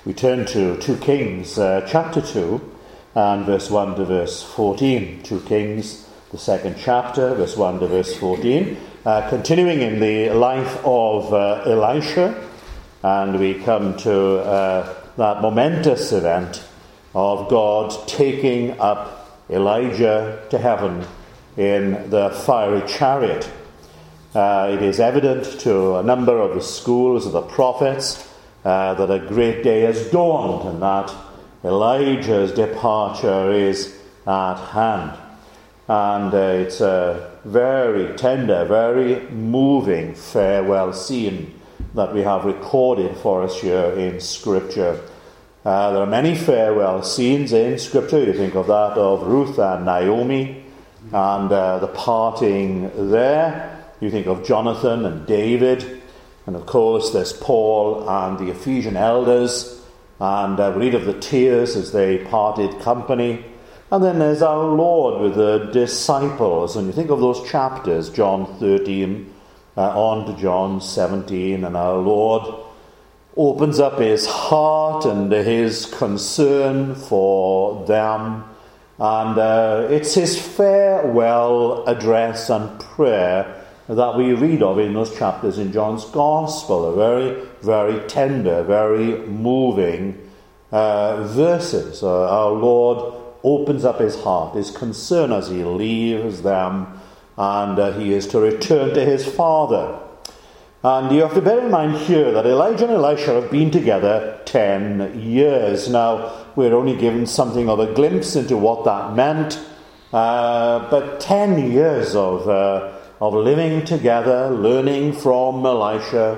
We turn to 2 Kings chapter 2 and verse 1 to verse 14. 2 Kings, the second chapter, verse 1 to verse 14. Continuing in the life of Elisha, and we come to that momentous event of God taking up Elijah to heaven in the fiery chariot. It is evident to a number of the schools of the prophets that a great day has dawned and that Elijah's departure is at hand. And it's a very tender, very moving farewell scene that we have recorded for us here in Scripture. There are many farewell scenes in Scripture. You think of that of Ruth and Naomi and the parting there. You think of Jonathan and David. And of course there's Paul and the Ephesian elders. And read of the tears as they parted company. And then there's our Lord with the disciples. And you think of those chapters, John 13 on to John 17. And our Lord opens up his heart and his concern for them. And it's his farewell address and prayer that we read of in those chapters in John's Gospel. A very, very tender, very moving verses. Our Lord opens up his heart, his concern as he leaves them, and he is to return to his Father. And you have to bear in mind here that Elijah and Elisha have been together 10 years. Now, we're only given something of a glimpse into what that meant, but 10 years of living together, learning from Elisha,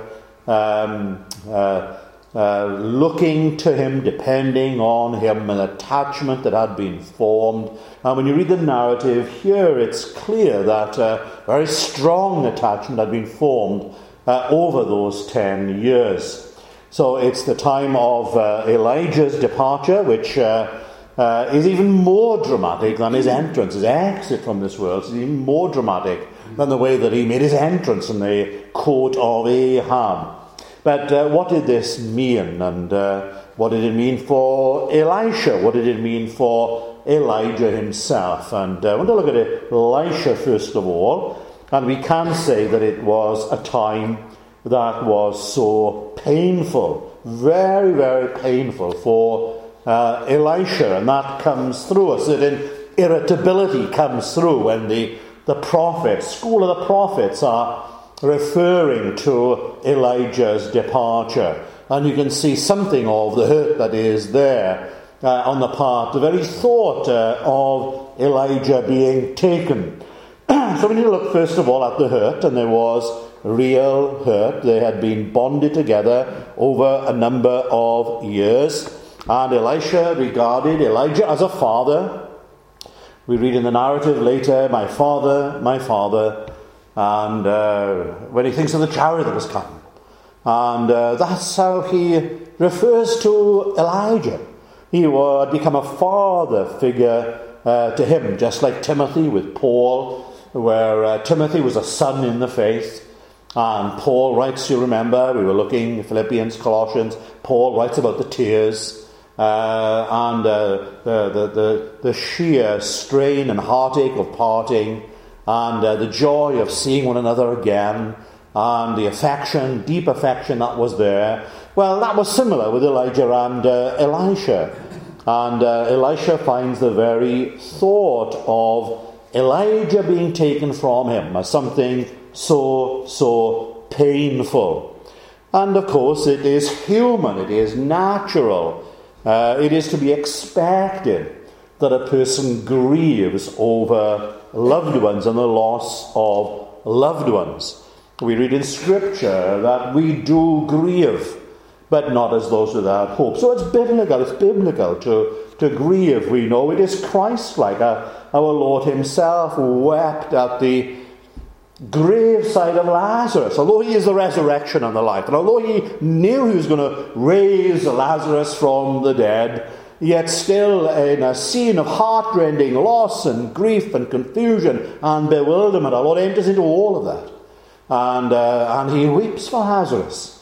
looking to him, depending on him, an attachment that had been formed. And when you read the narrative here, it's clear that a very strong attachment had been formed over those 10 years. So it's the time of Elijah's departure, which is even more dramatic than his entrance, his exit from this world. It's even more dramatic than the way that he made his entrance in the court of Ahab. But what did this mean? And what did it mean for Elisha? What did it mean for Elijah himself? And I want to look at Elisha first of all. And we can say that it was a time that was so painful, very, very painful for Elisha. And that comes through. A certain irritability comes through when the prophets, school of the prophets, are referring to Elijah's departure. And you can see something of the hurt that is there on the part, the very thought of Elijah being taken. So we need to look first of all at the hurt, and there was real hurt. They had been bonded together over a number of years, and Elisha regarded Elijah as a father. We read in the narrative later, my father, and when he thinks of the chariot that has come. And that's how he refers to Elijah. He would become a father figure to him, just like Timothy with Paul, where Timothy was a son in the faith. And Paul writes, you remember, we were looking, Philippians, Colossians, Paul writes about the tears. And the sheer strain and heartache of parting, and the joy of seeing one another again, and the affection, deep affection that was there. Well, that was similar with Elijah and Elisha. And Elisha finds the very thought of Elijah being taken from him as something so painful. And of course it is human, it is natural. It is to be expected that a person grieves over loved ones and the loss of loved ones. We read in Scripture that we do grieve, but not as those without hope. So it's biblical to grieve. We know it is Christ-like. Our Lord himself wept at the graveside of Lazarus, although he is the resurrection and the life, and although he knew he was going to raise Lazarus from the dead, yet still in a scene of heartrending loss and grief and confusion and bewilderment, our Lord enters into all of that, and he weeps for Lazarus.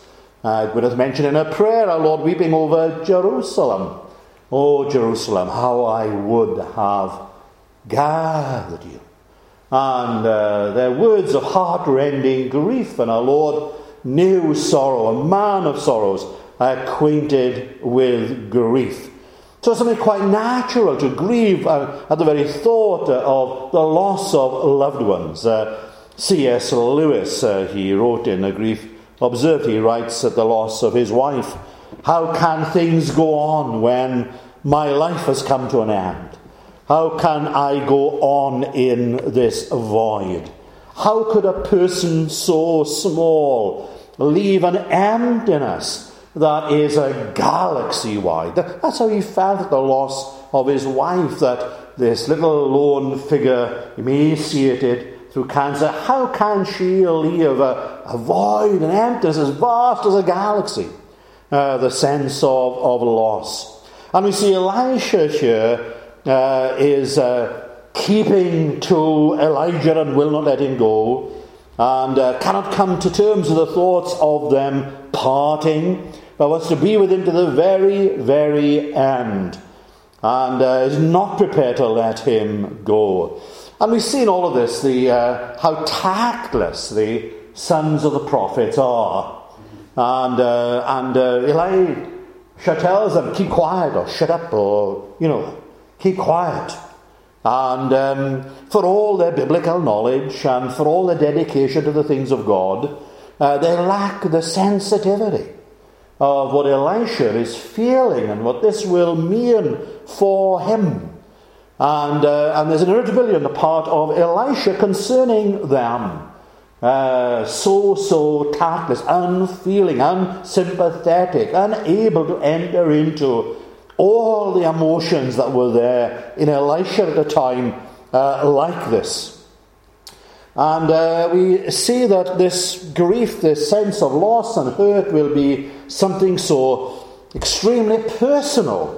Gwyneth mentioned in her prayer, our Lord weeping over Jerusalem. Oh, Jerusalem, how I would have gathered you. And their words of heart-rending grief, and our Lord knew sorrow, a man of sorrows, acquainted with grief. So it's something quite natural to grieve at the very thought of the loss of loved ones. C.S. Lewis, he wrote in A Grief Observed, he writes at the loss of his wife, "How can things go on when my life has come to an end? How can I go on in this void? How could a person so small leave an emptiness that is a galaxy wide?" That's how he felt at the loss of his wife, that this little lone figure, emaciated through cancer, how can she leave a void, an emptiness as vast as a galaxy? The sense of loss. And we see Elisha here is keeping to Elijah and will not let him go, and cannot come to terms with the thoughts of them parting, but wants to be with him to the very, very end, and is not prepared to let him go. And we've seen all of this, how tactless the sons of the prophets are. And Elisha tells them, keep quiet, or shut up, or, keep quiet. And for all their biblical knowledge and for all their dedication to the things of God, they lack the sensitivity of what Elisha is feeling and what this will mean for him. And there's an irritability on the part of Elisha concerning them. So tactless, unfeeling, unsympathetic, unable to enter into all the emotions that were there in Elisha at the time like this. And we see that this grief, this sense of loss and hurt will be something so extremely personal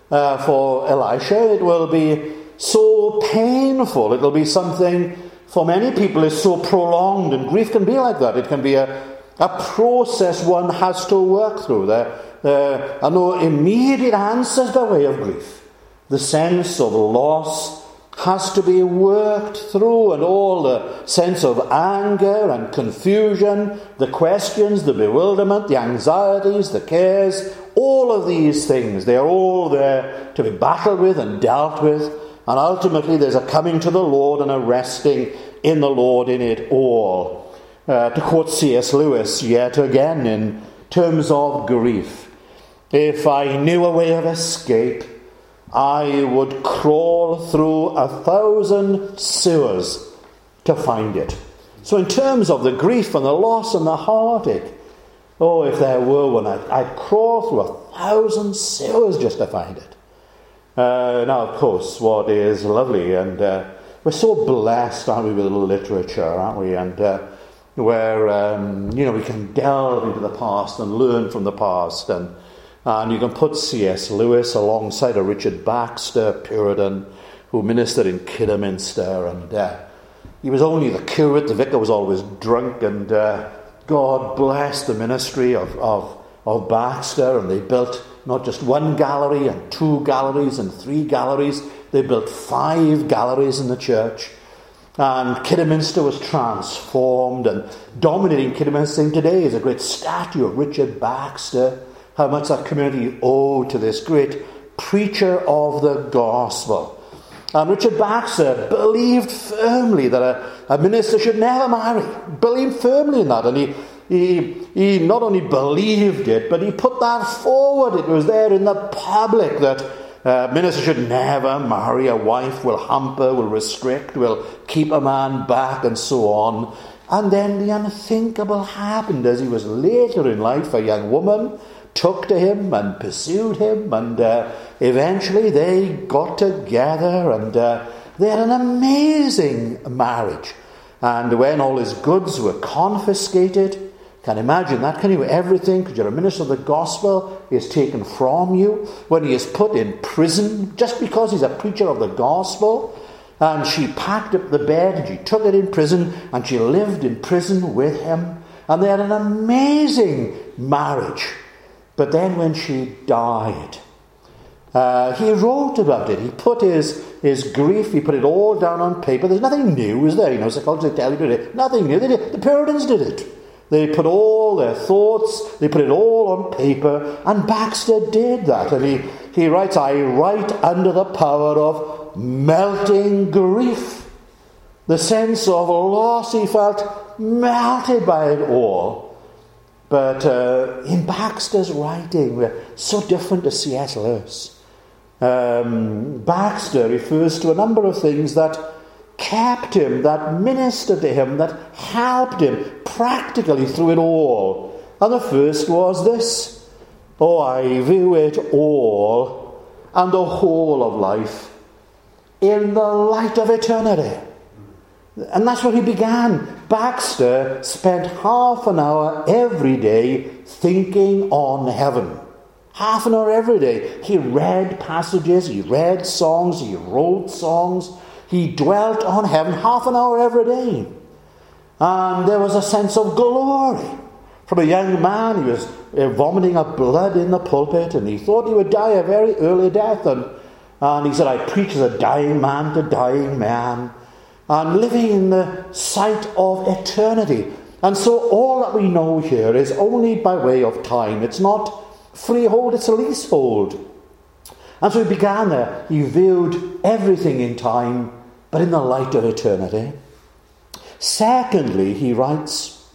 for Elisha. It will be so painful. It will be something for many people is so prolonged, and grief can be like that. It can be a process one has to work through. There are no immediate answers by way of grief. The sense of loss has to be worked through, and all the sense of anger and confusion, the questions, the bewilderment, the anxieties, the cares, all of these things, they are all there to be battled with and dealt with. And ultimately there's a coming to the Lord and a resting in the Lord in it all. To quote C.S. Lewis yet again in terms of grief, "If I knew a way of escape, I would crawl through 1,000 sewers to find it." So in terms of the grief and the loss and the heartache, oh, if there were one, I'd crawl through 1,000 sewers just to find it. Now, of course, what is lovely, and we're so blessed, aren't we, with literature, aren't we? And where, we can delve into the past and learn from the past. And you can put C.S. Lewis alongside a Richard Baxter, Puritan, who ministered in Kidderminster. And he was only the curate, the vicar was always drunk. And God blessed the ministry of Baxter, and they built not just one gallery and 2 galleries and 3 galleries. They built 5 galleries in the church. And Kidderminster was transformed, and dominating Kidderminster today is a great statue of Richard Baxter. How much that community owed to this great preacher of the gospel. And Richard Baxter believed firmly that a minister should never marry. Believed firmly in that, and he not only believed it, but he put that forward. It was there in the public that minister should never marry. A wife will hamper, will restrict, will keep a man back, and so on. And then the unthinkable happened as he was later in life. A young woman took to him and pursued him, and eventually they got together, and they had an amazing marriage. And when all his goods were confiscated, can imagine that, can you? Everything, because you're a minister of the gospel, is taken from you. When he is put in prison, just because he's a preacher of the gospel, and she packed up the bed, and she took it in prison, and she lived in prison with him. And they had an amazing marriage. But then when she died, he wrote about it. He put his grief, he put it all down on paper. There's nothing new, is there? Psychologists tell you today, nothing new. The Puritans did it. They put all their thoughts, they put it all on paper, and Baxter did that. And he writes, I write under the power of melting grief. The sense of loss he felt melted by it all. But in Baxter's writing, we're so different to C.S. Lewis. Baxter refers to a number of things that kept him, that ministered to him, that helped him practically through it all. And the first was this: oh, I view it all and the whole of life in the light of eternity. And that's where he began. Baxter spent half an hour every day thinking on heaven. Half an hour every day. He read passages, he read songs, he wrote songs. He dwelt on heaven half an hour every day. And there was a sense of glory. From a young man, he was vomiting up blood in the pulpit, and he thought he would die a very early death. And he said, I preach as a dying man to dying man. And living in the sight of eternity. And so all that we know here is only by way of time. It's not freehold, it's a leasehold. And so he began there. He viewed everything in time, but in the light of eternity. Secondly, he writes,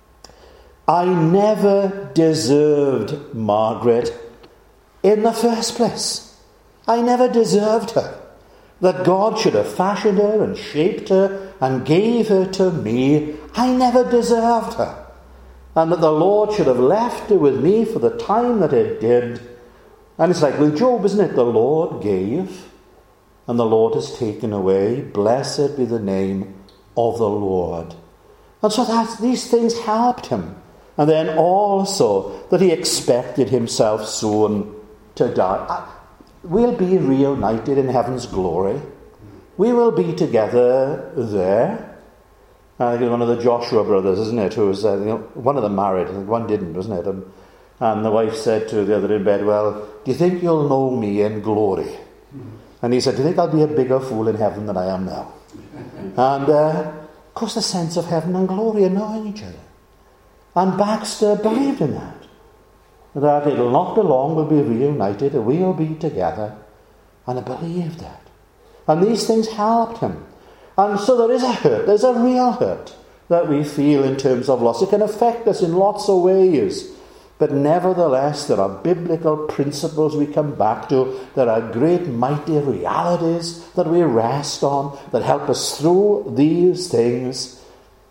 I never deserved Margaret in the first place. I never deserved her. That God should have fashioned her and shaped her and gave her to me. I never deserved her. And that the Lord should have left her with me for the time that it did. And it's like with Job, isn't it? The Lord gave, and the Lord has taken away. Blessed be the name of the Lord. And so these things helped him. And then also that he expected himself soon to die. We'll be reunited in heaven's glory. We will be together there. I think it was one of the Joshua brothers, isn't it? Who was one of them married, and one didn't, wasn't it? And the wife said to the other in bed, well, do you think you'll know me in glory? And he said, do you think I'll be a bigger fool in heaven than I am now? And of course the sense of heaven and glory and knowing each other. And Baxter believed in that. That it'll not be long, we'll be reunited, we'll be together. And I believed that. And these things helped him. And so there is a hurt, there's a real hurt that we feel in terms of loss. It can affect us in lots of ways. But nevertheless, there are biblical principles we come back to. There are great mighty realities that we rest on that help us through these things.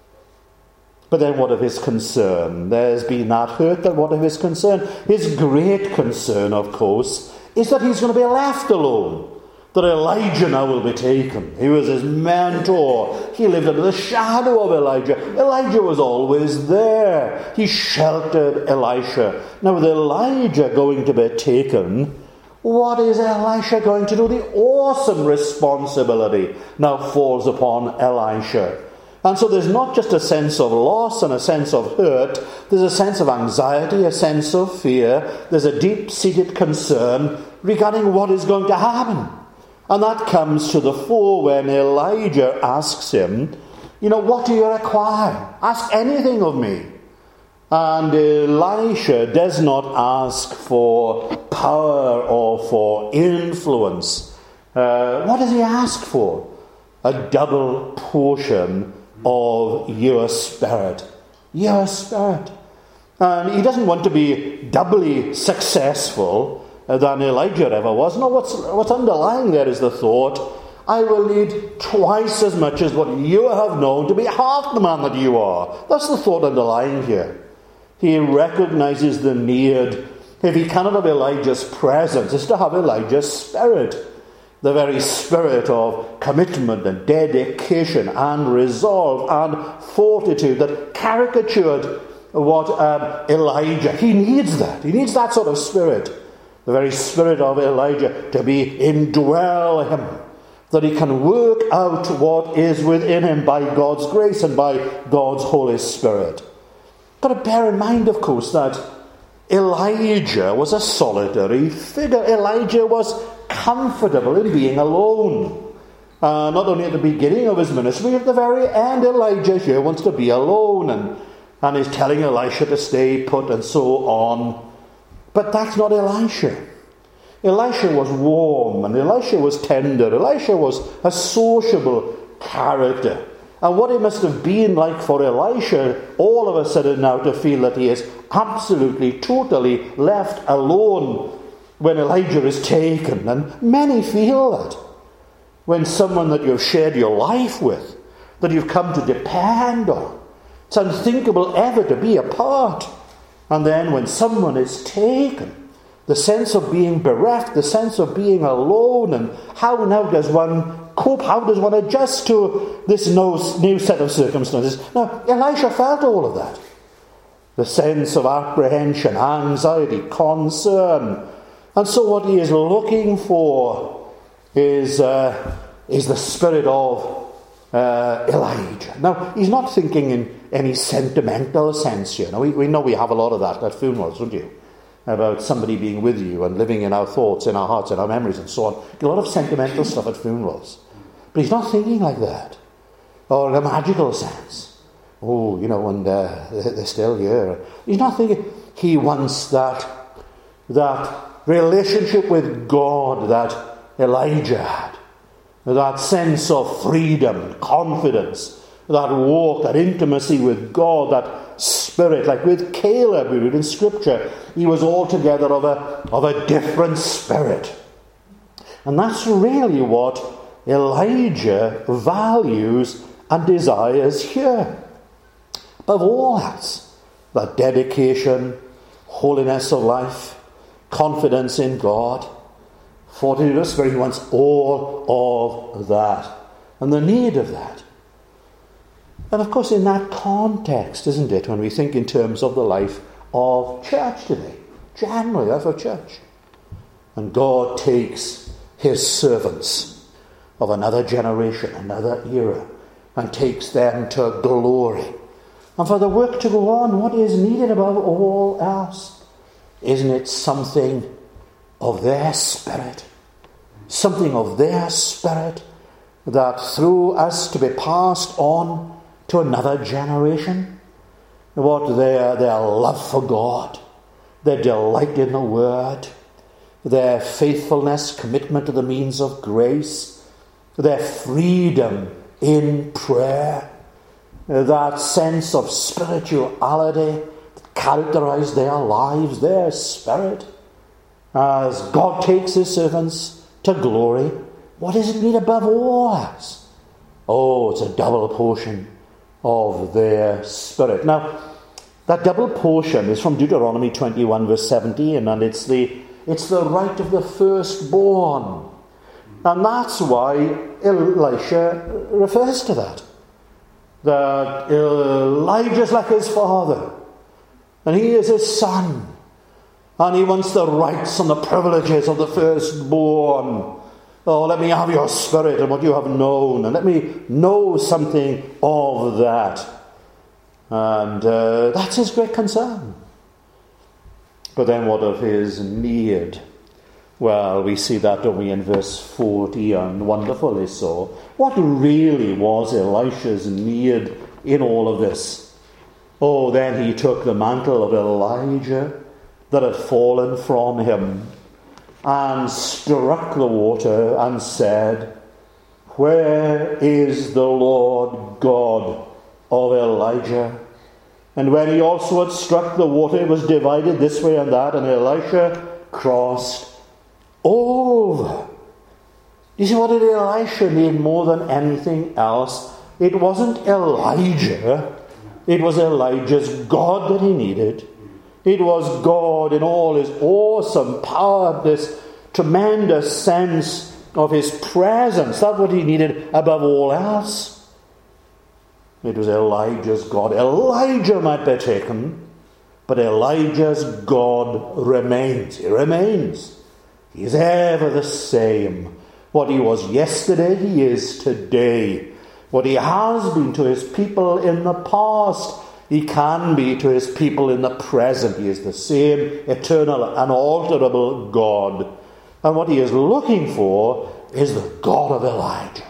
But then what of his concern? There's been that hurt, but what of his concern? His great concern, of course, is that he's going to be left alone. That Elijah now will be taken. He was his mentor. He lived under the shadow of Elijah. Elijah was always there. He sheltered Elisha. Now with Elijah going to be taken, what is Elisha going to do? The awesome responsibility now falls upon Elisha. And so there's not just a sense of loss and a sense of hurt. There's a sense of anxiety, a sense of fear. There's a deep-seated concern regarding what is going to happen. And that comes to the fore when Elijah asks him, what do you require? Ask anything of me. And Elisha does not ask for power or for influence. What does he ask for? A double portion of your spirit. Your spirit. And he doesn't want to be doubly successful than Elijah ever was. No, what's underlying there is the thought, I will need twice as much as what you have known to be half the man that you are. That's the thought underlying here. He recognizes the need, if he cannot have Elijah's presence, is to have Elijah's spirit. The very spirit of commitment and dedication and resolve and fortitude that caricatured what Elijah, he needs that. He needs that sort of spirit. The very spirit of Elijah to be indwell him, that he can work out what is within him by God's grace and by God's Holy Spirit. Got to bear in mind, of course, that Elijah was a solitary figure. Elijah was comfortable in being alone. Not only at the beginning of his ministry, at the very end, Elijah here wants to be alone and is telling Elisha to stay put and so on. But that's not Elisha. Elisha was warm and Elisha was tender. Elisha was a sociable character. And what it must have been like for Elisha, all of a sudden now to feel that he is absolutely, totally left alone when Elijah is taken. And many feel that. When someone that you've shared your life with, that you've come to depend on, it's unthinkable ever to be apart. And then when someone is taken, the sense of being bereft, the sense of being alone, and how now does one cope? How does one adjust to this new set of circumstances? Now, Elisha felt all of that. The sense of apprehension, anxiety, concern. And so what he is looking for is the spirit of Elijah. Now, he's not thinking in any sentimental sense, you know. We know we have a lot of that at funerals, don't you? About somebody being with you and living in our thoughts, in our hearts, in our memories and so on. A lot of sentimental stuff at funerals. But he's not thinking like that. Or in a magical sense. Oh, you know, and they're still here. He's not thinking. He wants that relationship with God that Elijah had. That sense of freedom, confidence, that walk, that intimacy with God, that spirit. Like with Caleb, we read in Scripture, he was altogether of a different spirit. And that's really what Elijah values and desires here. Above all else, that dedication, holiness of life, confidence in God. 40 verse where he wants all of that and the need of that. And of course in that context, isn't it, when we think in terms of the life of church today, generally life of church, and God takes his servants of another generation, another era, and takes them to glory. And for the work to go on, what is needed above all else? Isn't it something of their spirit? Something of their spirit that through us to be passed on to another generation. What their love for God, their delight in the Word, their faithfulness, commitment to the means of grace, their freedom in prayer, that sense of spirituality that characterized their lives, their spirit, as God takes his servants to glory. What does it mean above all else? Oh, it's a double portion of their spirit. Now, that double portion is from Deuteronomy 21 verse 17, and it's the right of the firstborn. And that's why Elisha refers to that. That Elijah's like his father, and he is his son. And he wants the rights and the privileges of the firstborn. Oh, let me have your spirit and what you have known, and let me know something of that. And that's his great concern. But then what of his need? Well, we see that, don't we, in verse 40, and wonderfully so. What really was Elisha's need in all of this? Oh, then he took the mantle of Elijah that had fallen from him, and struck the water, and said, "Where is the Lord God of Elijah?" And when he also had struck the water, it was divided this way and that, and Elisha crossed over. You see, what did Elisha need more than anything else? It wasn't Elijah, it was Elijah's God that he needed. It was God in all his awesome power, this tremendous sense of his presence. That's what he needed above all else. It was Elijah's God. Elijah might be taken, but Elijah's God remains. He remains. He is ever the same. What he was yesterday, he is today. What he has been to his people in the past, he can be to his people in the present. He is the same eternal, unalterable God. And what he is looking for is the God of Elijah.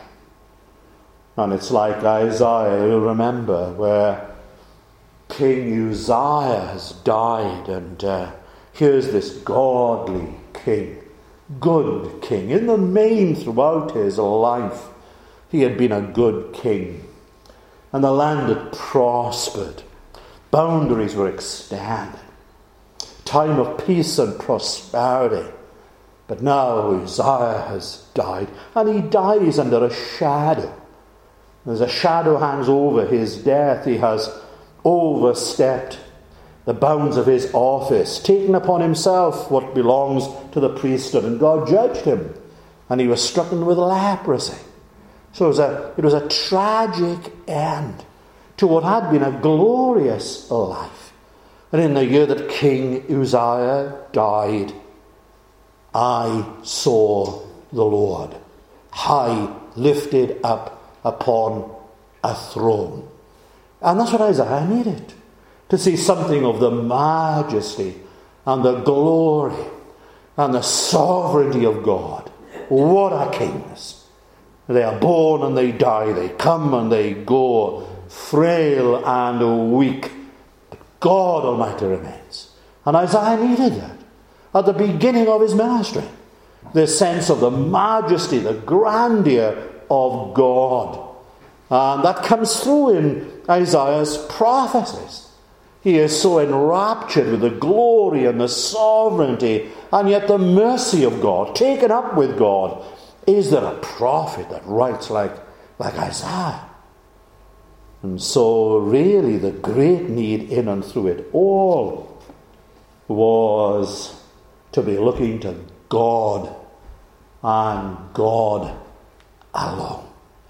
And it's like Isaiah, you remember, where King Uzziah has died, and here's this godly king, good king. In the main, throughout his life, he had been a good king. And the land had prospered. Boundaries were extended. Time of peace and prosperity. But now Uzziah has died, and he dies under a shadow. As a shadow hangs over his death, he has overstepped the bounds of his office, taken upon himself what belongs to the priesthood, and God judged him, and he was stricken with leprosy. So it was a tragic end to what had been a glorious life. And in the year that King Uzziah died, I saw the Lord high lifted up upon a throne. And that's what Isaiah needed, to see something of the majesty and the glory and the sovereignty of God. What are kings? They are born and they die, they come and they go, frail and weak. But God Almighty remains. And Isaiah needed that at the beginning of his ministry. This sense of the majesty, the grandeur of God. And that comes through in Isaiah's prophecies. He is so enraptured with the glory and the sovereignty and yet the mercy of God, taken up with God. Is there a prophet that writes like Isaiah? And so really the great need in and through it all was to be looking to God and God alone.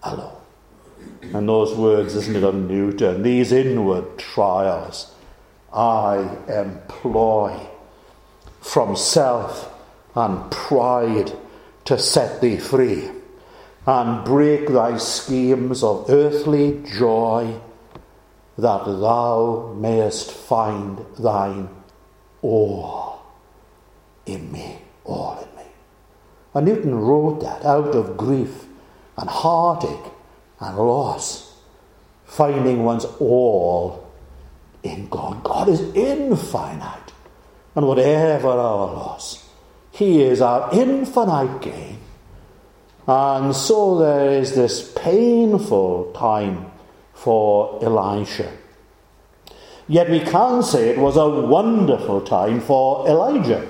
And those words, isn't it, on Newton? These inward trials I employ from self and pride to set thee free and break thy schemes of earthly joy, that thou mayest find thine all in me, all in me. And Newton wrote that out of grief and heartache and loss, finding one's all in God. God is infinite, and whatever our loss, he is our infinite gain. And so there is this painful time for Elisha. Yet we can say it was a wonderful time for Elijah.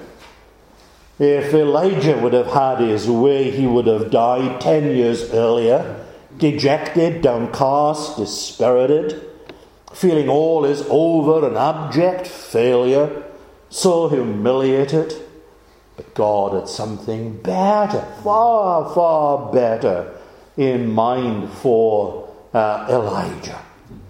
If Elijah would have had his way, he would have died 10 years earlier, dejected, downcast, dispirited, feeling all is over, an abject failure, so humiliated. But God had something better, far, far better in mind for Elijah.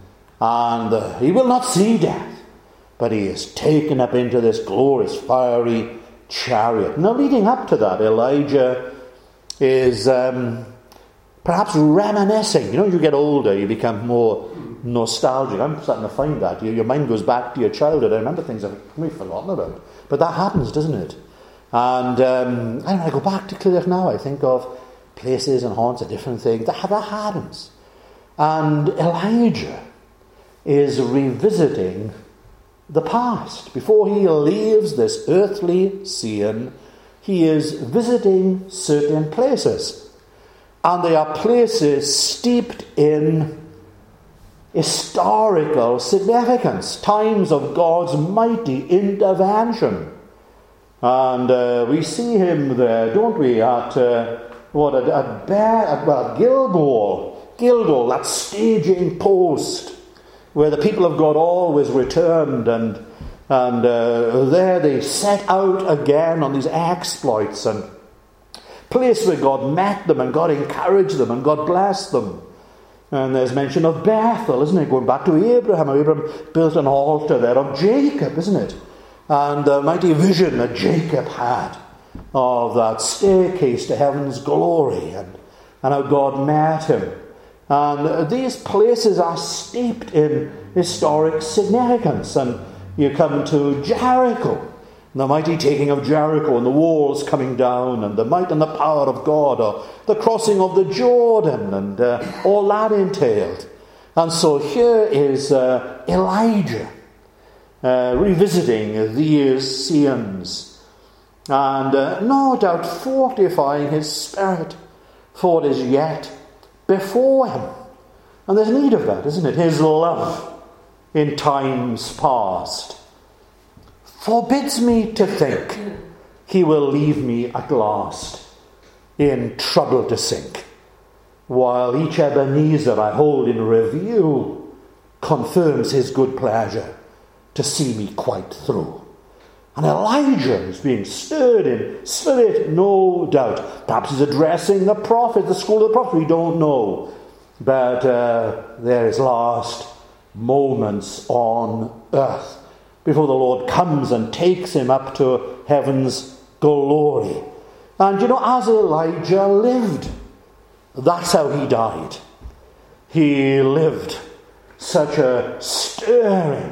And he will not see death, but he is taken up into this glorious fiery chariot. Now, leading up to that, Elijah is perhaps reminiscing. You know, as you get older, you become more nostalgic. I'm starting to find that. Your mind goes back to your childhood. I remember things I've forgotten about. But that happens, doesn't it? And I go back to Clydach now, I think of places and haunts and different things. That happens. And Elijah is revisiting the past. Before he leaves this earthly scene, he is visiting certain places. And they are places steeped in historical significance, times of God's mighty intervention. And we see him there, don't we, at Gilgal, that staging post where the people of God always returned, and there they set out again on these exploits, and place where God met them and God encouraged them and God blessed them. And there's mention of Bethel, isn't it? Going back to Abraham. Abraham built an altar there of Jacob, isn't it? And the mighty vision that Jacob had of that staircase to heaven's glory, and how God met him And these places are steeped in historic significance. And you come to Jericho, the mighty taking of Jericho and the walls coming down and the might and the power of God, or the crossing of the Jordan and all that entailed. And so here is Elijah revisiting these scenes and no doubt fortifying his spirit for what is yet before him. And there's need of that, isn't it? His love in times past forbids me to think he will leave me at last in trouble to sink, while each Ebenezer I hold in review confirms his good pleasure to see me quite through. And Elijah is being stirred in spirit, no doubt. Perhaps he's addressing the prophet, the school of the prophet, we don't know. But there is last moments on earth before the Lord comes and takes him up to heaven's glory. And as Elijah lived, that's how he died. He lived such a stirring,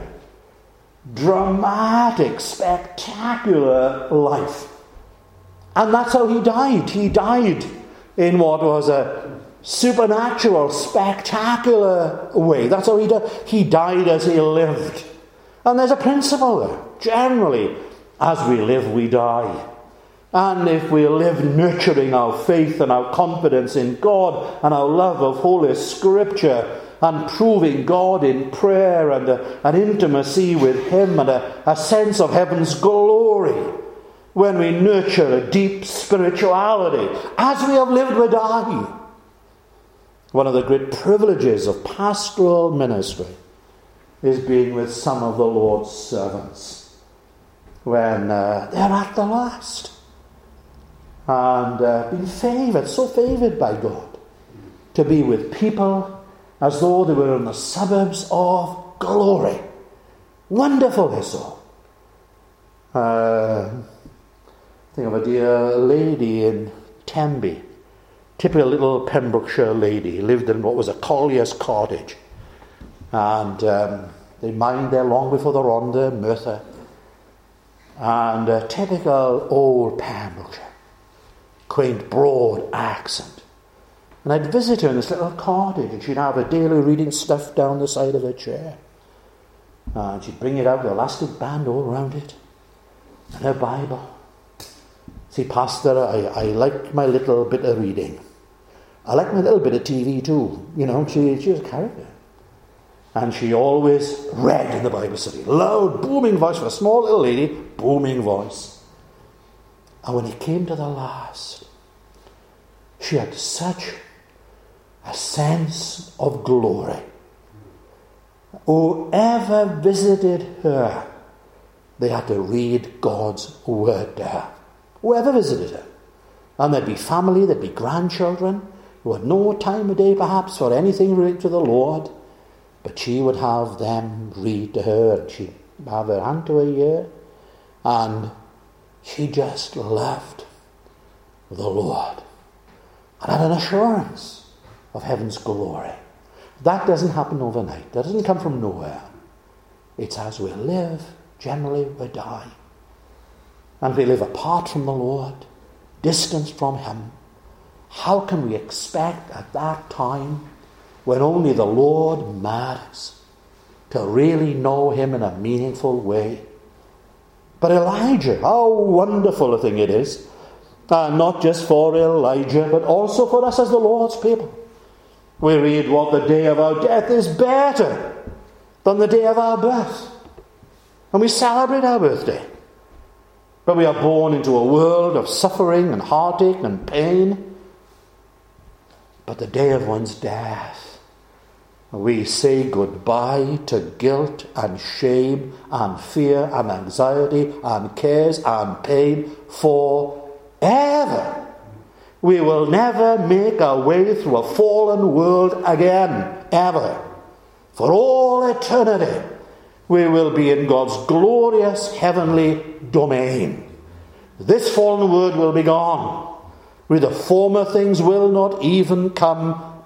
dramatic, spectacular life. And that's how he died. He died in what was a supernatural, spectacular way. That's how he died. He died as he lived. And there's a principle there. Generally, as we live, we die. And if we live nurturing our faith and our confidence in God and our love of Holy Scripture and proving God in prayer and an intimacy with Him and a sense of heaven's glory, when we nurture a deep spirituality, as we have lived, we die. One of the great privileges of pastoral ministry is being with some of the Lord's servants when they're at the last and being favoured, so favoured by God, to be with people as though they were in the suburbs of glory. Wonderful is so. Think of a dear lady in Tenby, typical little Pembrokeshire lady, lived in what was a collier's cottage. And they mined there long before the Rhondda, Merthyr. And a typical old Pembrokeshire, quaint, broad accent. And I'd visit her in this little cottage, and she'd have her daily reading stuff down the side of her chair. And she'd bring it out with an elastic band all around it, and her Bible. See, Pastor, I like my little bit of reading. I like my little bit of TV too. She was a character. And she always read in the Bible study. Loud, booming voice for a small little lady, booming voice. And when it came to the last, she had such a sense of glory. Whoever visited her, they had to read God's word to her. Whoever visited her. And there'd be family, there'd be grandchildren who had no time of day perhaps for anything related to the Lord. But she would have them read to her, and she'd have her hand to her ear, and she just loved the Lord and had an assurance of heaven's glory. That doesn't happen overnight. That doesn't come from nowhere. It's as we live, generally we die. And we live apart from the Lord, distanced from Him. How can we expect at that time, when only the Lord matters, to really know Him in a meaningful way? But Elijah, how wonderful a thing it is, not just for Elijah, but also for us as the Lord's people. We read what the day of our death is better than the day of our birth. And we celebrate our birthday. But we are born into a world of suffering and heartache and pain. But the day of one's death, we say goodbye to guilt and shame and fear and anxiety and cares and pain forever. We will never make our way through a fallen world again, ever. For all eternity, we will be in God's glorious heavenly domain. This fallen world will be gone. The former things will not even come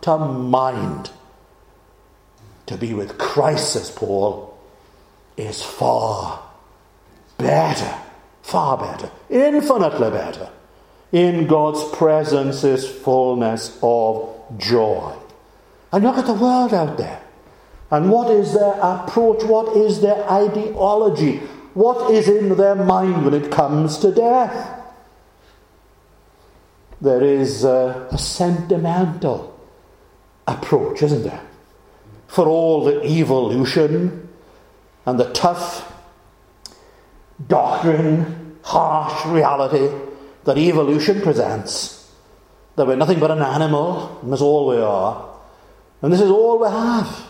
to mind. To be with Christ, says Paul, is far better, infinitely better. In God's presence is fullness of joy. And look at the world out there. And what is their approach? What is their ideology? What is in their mind when it comes to death? There is a sentimental approach, isn't there? For all the evolution and the tough doctrine, harsh reality that evolution presents, that we're nothing but an animal, and that's all we are, and this is all we have.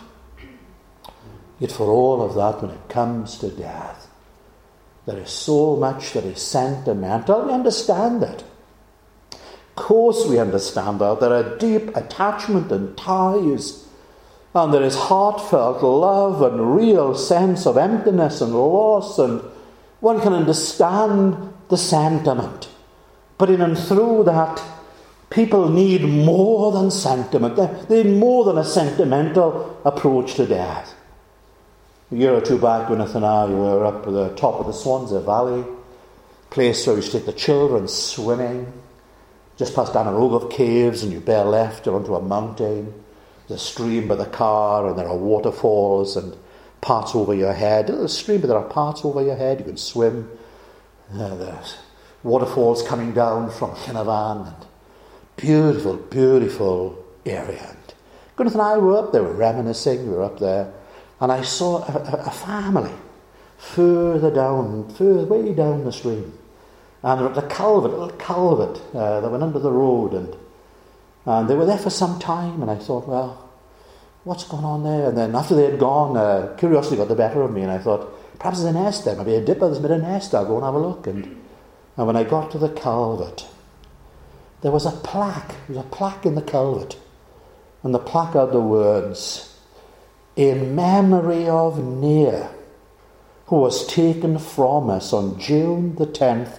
Yet for all of that, when it comes to death, there is so much that is sentimental. We understand that. Of course we understand that. There are deep attachment and ties, and there is heartfelt love and real sense of emptiness and loss, and one can understand the sentiment. But in and through that, people need more than sentiment. They need more than a sentimental approach to death. A year or two back, Gwyneth and I were up at the top of the Swansea Valley, place where we used to take the children swimming, just past Anarogov Caves, and you bear left, you're onto a mountain. There's a stream by the car, and there are waterfalls and parts over your head. There's a stream, but there are parts over your head. You can swim. There's waterfalls coming down from Llynafan. And beautiful, beautiful area. And Gwyneth and I were up there, we were reminiscing, we were up there. And I saw a family way down the stream. And they were at a little culvert that went under the road. And they were there for some time. And I thought, well, what's going on there? And then after they had gone, curiosity got the better of me. And I thought, perhaps there's a nest there. Maybe a dipper that's made a nest. I'll go and have a look. And when I got to the culvert, there was a plaque. There was a plaque in the culvert. And the plaque had the words, "In memory of Nia, who was taken from us on June the 10th,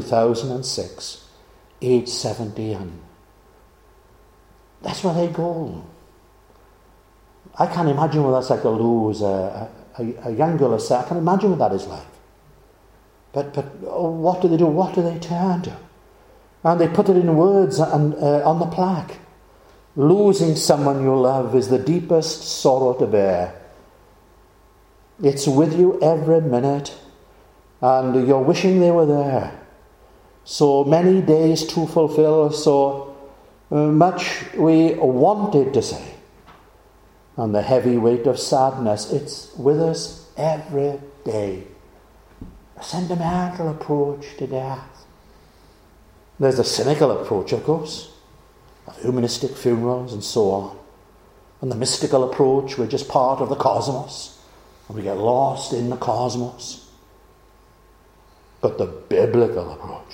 2006, age 71. That's where they go. I can't imagine what that's like to lose a young girl. I can't imagine what that is like. But what do they do? What do they turn to? And they put it in words on the plaque. Losing someone you love is the deepest sorrow to bear. It's with you every minute, and you're wishing they were there. So many days to fulfill, so much we wanted to say. And the heavy weight of sadness, it's with us every day. A sentimental approach to death. There's a cynical approach, of course, of humanistic funerals and so on. And the mystical approach, we're just part of the cosmos, and we get lost in the cosmos. But the biblical approach,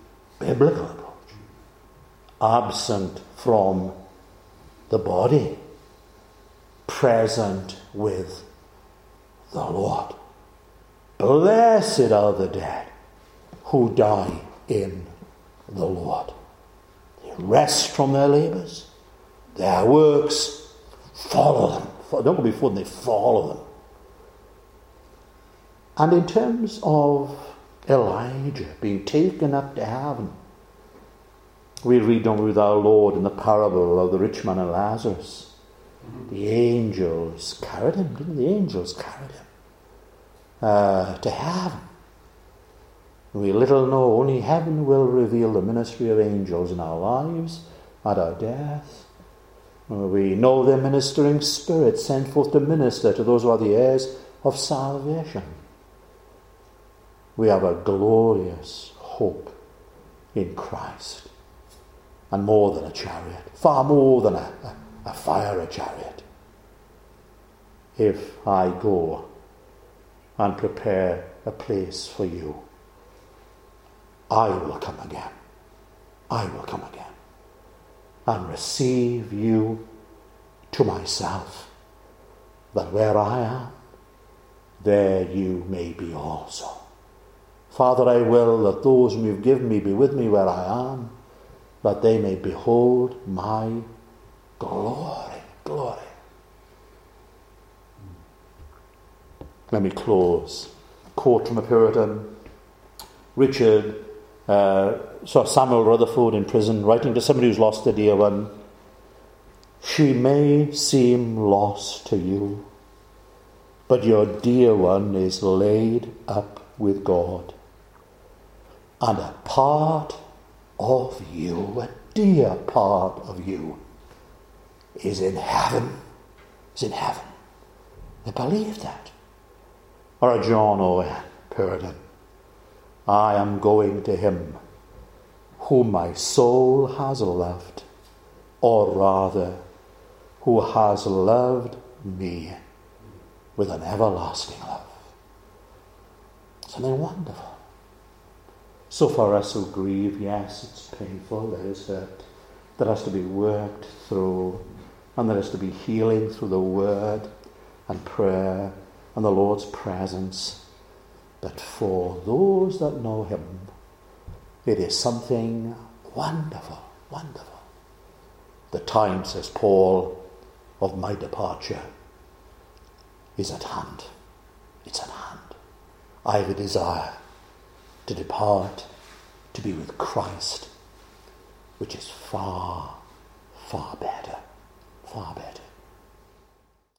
absent from the body, present with the Lord. Blessed are the dead who die in the Lord. They rest from their labours. Their works follow them. Don't go before them, they follow them. And in terms of Elijah being taken up to heaven, we read on with our Lord in the parable of the rich man and Lazarus. The angels carried him, didn't they? The angels carried him to heaven. We little know, only heaven will reveal the ministry of angels in our lives at our death. We know their ministering spirits sent forth to minister to those who are the heirs of salvation. We have a glorious hope in Christ. And more than a chariot, far more than a fiery chariot. If I go and prepare a place for you, I will come again. I will come again and receive you to myself, that where I am, there you may be also. Father, I will that those whom you've given me be with me where I am, that they may behold my Glory, glory. Let me close. Quote from a Puritan. Samuel Rutherford in prison, writing to somebody who's lost a dear one. She may seem lost to you, but your dear one is laid up with God. And a part of you, a dear part of you, is in heaven. Is in heaven. They believe that. Or a John Owen, Puritan. I am going to him whom my soul has loved, or rather, who has loved me with an everlasting love. Something wonderful. So for us who grieve, yes, it's painful, there is hurt, there has to be worked through, and there has to be healing through the word and prayer and the Lord's presence. But for those that know him, it is something wonderful, wonderful. The time, says Paul, of my departure is at hand. It's at hand. I have a desire to depart, to be with Christ, which is far, far better, far better.